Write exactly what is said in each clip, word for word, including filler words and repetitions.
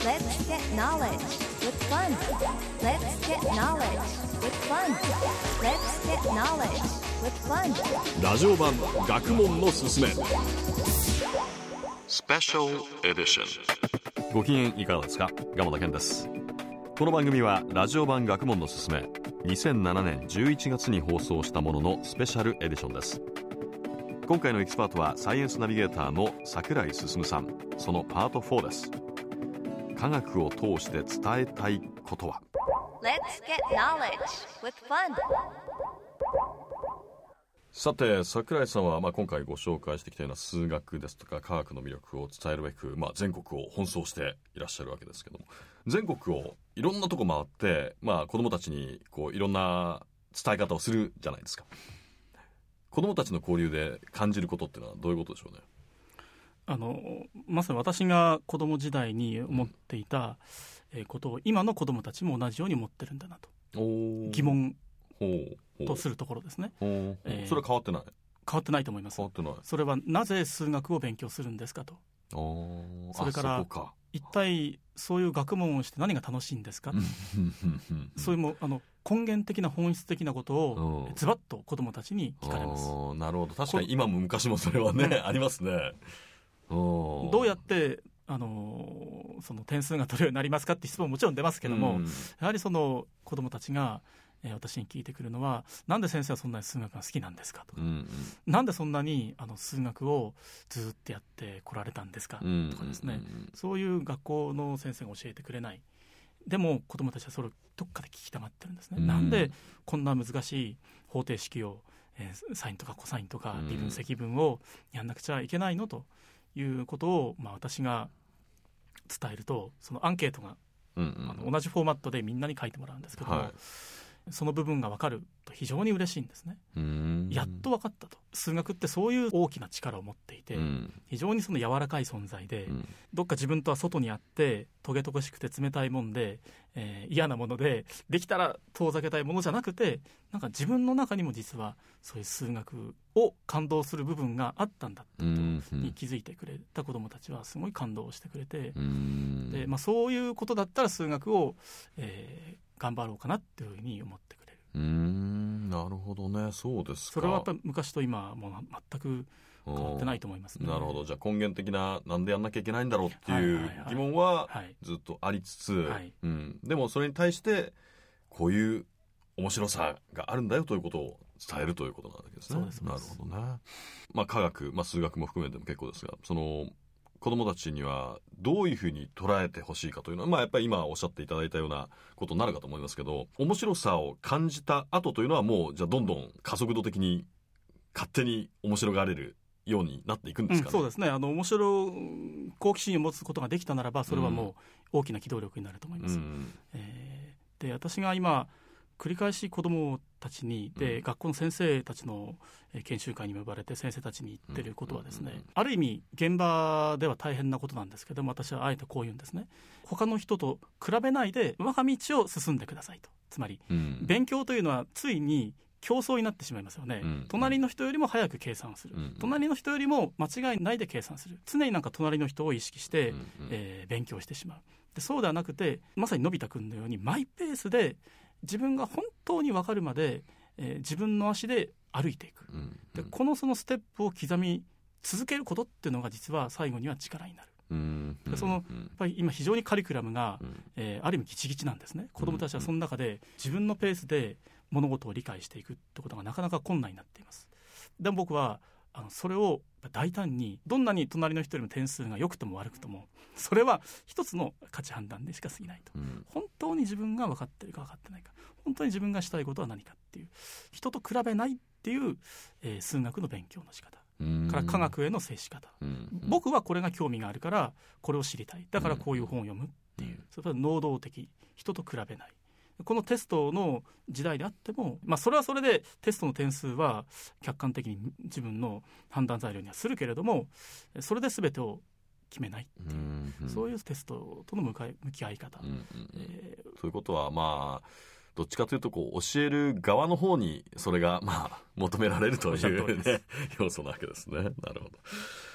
Let's get knowledge with fun. Let's get knowledge with fun. Let's get knowledge with fun. ラジオ版学問のすすめスペシャルエディション。ご機嫌いかがですか。蒲田健です。この番組はラジオ版学問のすすめにせんななねんじゅういちがつに放送したもののスペシャルエディションです。今回のエキスパートはサイエンスナビゲーターの櫻井進さん。そのパートフォーです。科学を通して伝えたいことは。 Let's get knowledge with fun. さて櫻井さんは、まあ、今回ご紹介してきたような数学ですとか科学の魅力を伝えるべく、まあ、全国を奔走していらっしゃるわけですけども、全国をいろんなとこ回って、まあ、子どもたちにこういろんな伝え方をするじゃないですか。子どもたちの交流で感じることっていうのはどういうことでしょうね。 あのまさに私が子供時代に思っていたことを今の子供たちも同じように思ってるんだなと疑問とするところですね。 えー、それは変わってない変わってないと思います。 変わってない。 それはなぜ数学を勉強するんですかと。それから一体そういう学問をして何が楽しいんですかそういうもあの根源的な本質的なことをズバッと子どもたちに聞かれます。 なるほど。確かに今も昔もそれはねありますね。 どうやってあのその点数が取れるようになりますかって質問ももちろん出ますけども、うん、やはりその子どもたちが、えー、私に聞いてくるのは、なんで先生はそんなに数学が好きなんですかとか、うんうん、なんでそんなにあの数学をずっとやってこられたんですか、うん、とかですね、うんうん、そういう学校の先生が教えてくれない。でも子どもたちはそれをどっかで聞きたがってるんですね、うん、なんでこんな難しい方程式を、えー、サインとかコサインとか微分積分をやんなくちゃいけないのということを、まあ、私が伝えると、そのアンケートが、うんうん、あの同じフォーマットでみんなに書いてもらうんですけども、はい、その部分が分かると非常に嬉しいんですね。うーん、やっと分かったと。数学ってそういう大きな力を持っていて、うん、非常にその柔らかい存在で、うん、どっか自分とは外にあってトゲトゲしくて冷たいもんで、えー、嫌なものでできたら遠ざけたいものじゃなくて、なんか自分の中にも実はそういう数学を感動する部分があったんだってことに気づいてくれた子どもたちはすごい感動してくれて、うんで、まあ、そういうことだったら数学を、えー、頑張ろうかなっていうふうに思ってくれる。 うーん、なるほどね。そうですか。 それはやっぱり昔と今はもう全く変わってないと思いますね。 なるほど。じゃあ根源的ななんでやんなきゃいけないんだろうっていう疑問はずっとありつつ、はいはいはい、うん、でもそれに対してこういう面白さがあるんだよということを伝えるということなわけですね。 そうです。 なるほどね。まあ科学、まあ、数学も含めても結構ですが、その子どもたちにはどういうふうに捉えてほしいかというのは、まあ、やっぱり今おっしゃっていただいたようなことになるかと思いますけど、面白さを感じた後というのはもうじゃあどんどん加速度的に勝手に面白がれるようになっていくんですかね。 うん、そうですね。あの面白好奇心を持つことができたならばそれはもう大きな機動力になると思います。うん、えー、で私が今繰り返し子どもたちにで、うん、学校の先生たちの研修会にも呼ばれて先生たちに言ってることはですね、うんうんうん、ある意味現場では大変なことなんですけども、私はあえてこう言うんですね。他の人と比べないで我が道を進んでくださいと。つまり、うん、勉強というのはついに競争になってしまいますよね、うん、隣の人よりも早く計算をする、うん、隣の人よりも間違いないで計算する。常になんか隣の人を意識して、うんうんえー、勉強してしまう。でそうではなくて、まさにのび太くんのようにマイペースで自分が本当に分かるまで、えー、自分の足で歩いていく、うんうん、でこのそのステップを刻み続けることっていうのが実は最後には力になる、うんうん、でそのやっぱり今非常にカリキュラムが、うんえー、ある意味ギチギチなんですね。子どもたちはその中で自分のペースで物事を理解していくってことがなかなか困難になっています。でも僕はあのそれを大胆に、どんなに隣の人よりも点数が良くとも悪くともそれは一つの価値判断でしか過ぎないと、うん、本当に自分が分かっているか分かってないか、本当に自分がしたいことは何かっていう、人と比べないっていう、えー、数学の勉強の仕方から科学への接し方、うん、僕はこれが興味があるからこれを知りたい、だからこういう本を読むっていう、うん、それは能動的、人と比べない。このテストの時代であっても、まあ、それはそれでテストの点数は客観的に自分の判断材料にはするけれども、それで全てを決めないっていう、うんうん、そういうテストとの向かい向き合い方、うんうんえー、ということはまあどっちかというとこう教える側の方にそれがまあ求められるという、ね、要素なわけですね。なるほど。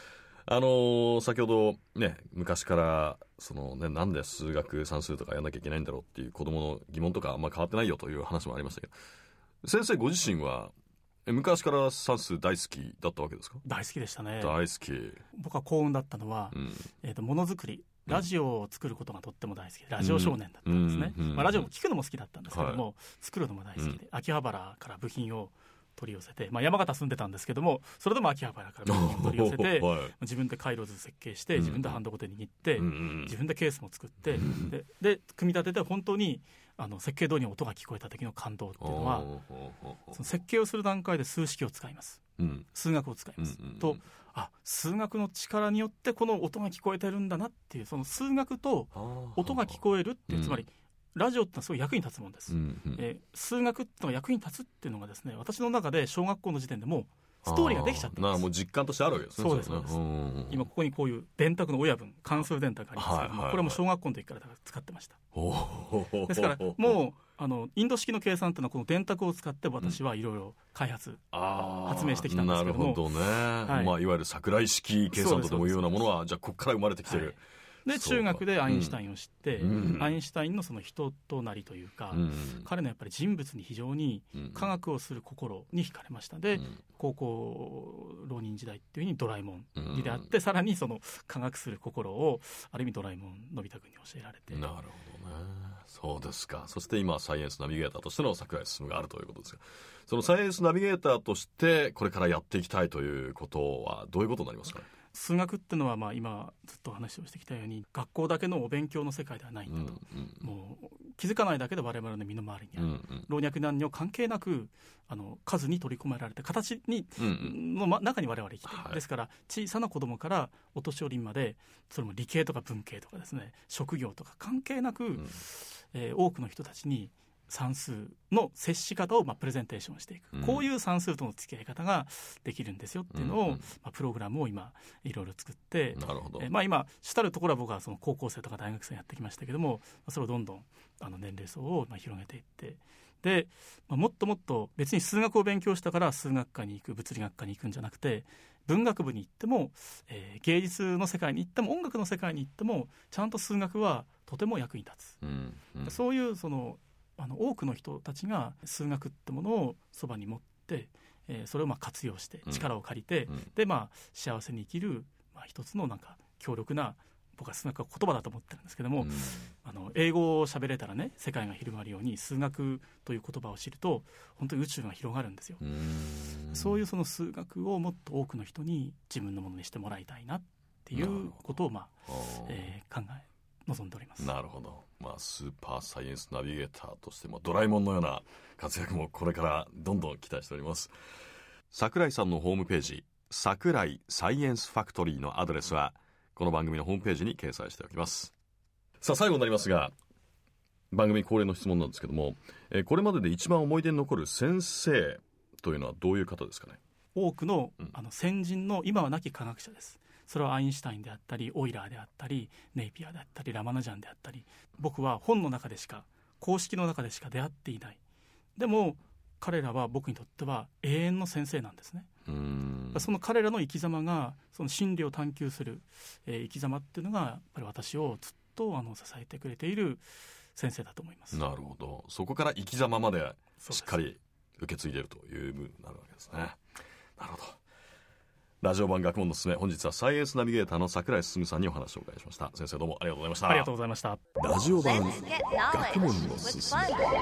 あのー、先ほどね昔からその、ね、なんで数学算数とかやんなきゃいけないんだろうっていう子供の疑問とかあんま変わってないよという話もありましたけど、先生ご自身は昔から算数大好きだったわけですか？ 大好きでしたね。 大好き。 僕は幸運だったのは、うんえー、とものづくりラジオを作ることがとっても大好きで、ラジオ少年だったんですね、うんうんまあ、ラジオも聞くのも好きだったんですけども、はい、作るのも大好きで、うん、秋葉原から部品を取り寄せて、まあ、山形住んでたんですけども、それでも秋葉原から部品を取り寄せて、はい、自分で回路図設計して、自分でハンドコテ握って、うん、自分でケースも作って、うん、で, で組み立てて本当にあの設計通りに音が聞こえた時の感動っていうのは、その設計をする段階で数式を使います、うん、数学を使います、うんうんうん、とあ数学の力によってこの音が聞こえてるんだなっていう、その数学と音が聞こえるっていう、つまりラジオってのはすごい役に立つもんです、うんうんえー、数学ってのが役に立つっていうのがですね、私の中で小学校の時点でもうストーリーができちゃってます。 もう実感としてあるわけですね。 そうですそうです、うん、今ここにこういう電卓の親分関数電卓がありますけども、はいはいはい、これも小学校の時から使ってました。ですからもうあのインド式の計算っていうのはこの電卓を使って私はいろいろ開発、うん、発明してきたんですけども、 なるほどね、はいまあ、いわゆる桜井式計算とでもいうようなものはじゃあここから生まれてきてる、はいで中学でアインシュタインを知って、うん、アインシュタインのその人となりというか、うん、彼のやっぱり人物に非常に科学をする心に惹かれました。で、うん、高校浪人時代っていう風にドラえもんに出会って、うん、さらにその科学する心をある意味ドラえもんのび太くんに教えられて。 なるほどね、そうですか。そして今サイエンスナビゲーターとしての櫻井進があるということですが、そのサイエンスナビゲーターとしてこれからやっていきたいということはどういうことになりますかね？ 数学っていうのはまあ今ずっと話をしてきたように学校だけのお勉強の世界ではないんだと、うんうん、もう気づかないだけで我々の身の回りにある、うんうん、老若男女関係なくあの数に取り込められた形に、うんうん、の、ま、中に我々生きている、はい、ですから小さな子供からお年寄りまでそれも理系とか文系とかですね職業とか関係なく、うんえー、多くの人たちに算数の接し方をまあプレゼンテーションしていく、うん、こういう算数との付き合い方ができるんですよっていうのを、うんうんまあ、プログラムを今いろいろ作って、 なるほど、 えーまあ、今主たるところは僕はその高校生とか大学生やってきましたけども、それをどんどんあの年齢層をまあ広げていって、で、まあ、もっともっと別に数学を勉強したから数学科に行く物理学科に行くんじゃなくて、文学部に行っても、えー、芸術の世界に行っても音楽の世界に行ってもちゃんと数学はとても役に立つ、うんうん、そういうそのあの多くの人たちが数学ってものをそばに持って、えー、それをまあ活用して力を借りて、うん、でまあ幸せに生きる、まあ、一つのなんか強力な、僕は数学は言葉だと思ってるんですけども、うん、あの英語を喋れたらね世界が広がるように数学という言葉を知ると本当に宇宙が広がるんですよ。うんそういうその数学をもっと多くの人に自分のものにしてもらいたいなっていうことを、まあえー、考え望んでおります。 なるほど、まあ、スーパーサイエンスナビゲーターとしてもドラえもんのような活躍もこれからどんどん期待しております。櫻井さんのホームページ櫻井サイエンスファクトリーのアドレスはこの番組のホームページに掲載しておきます。さあ最後になりますが番組恒例の質問なんですけども、えー、これまでで一番思い出に残る先生というのはどういう方ですかね？ 多く の,、うん、あの先人の今は亡き科学者です。それはアインシュタインであったりオイラーであったりネイピアであったりラマヌジャンであったり、僕は本の中でしか公式の中でしか出会っていない。でも彼らは僕にとっては永遠の先生なんですね。うーんその彼らの生き様がその真理を探求する、えー、生き様っていうのがやっぱり私をずっとあの支えてくれている先生だと思います。 なるほど、そこから生き様までしっかり受け継いでいるという部分になるわけですね。なるほど。ラジオ版学問のすすめ、本日はサイエンスナビゲーターの櫻井進さんにお話をお伺いしました。先生どうもありがとうございました。 ありがとうございました。 ラジオ版学問のすすめ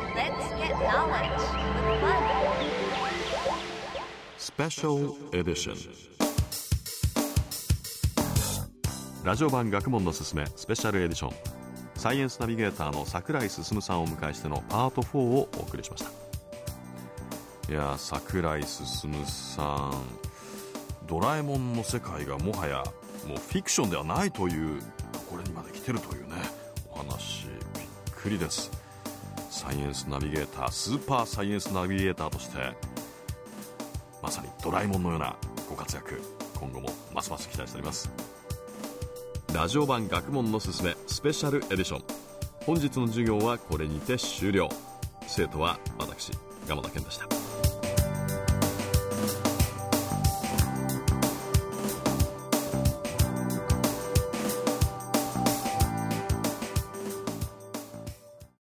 スペシャルエディション。ラジオ版学問のすすめスペシャルエディション、サイエンスナビゲーターの櫻井進さんをお迎えしてのパートフォーをお送りしました。いや櫻井進さん、ドラえもんの世界がもはやもうフィクションではないというところにまで来てるというねお話、びっくりです。サイエンスナビゲーター、スーパーサイエンスナビゲーターとしてまさにドラえもんのようなご活躍、今後もますます期待しております。ラジオ版学問のすすめスペシャルエディション、本日の授業はこれにて終了。生徒は私、蒲田健でした。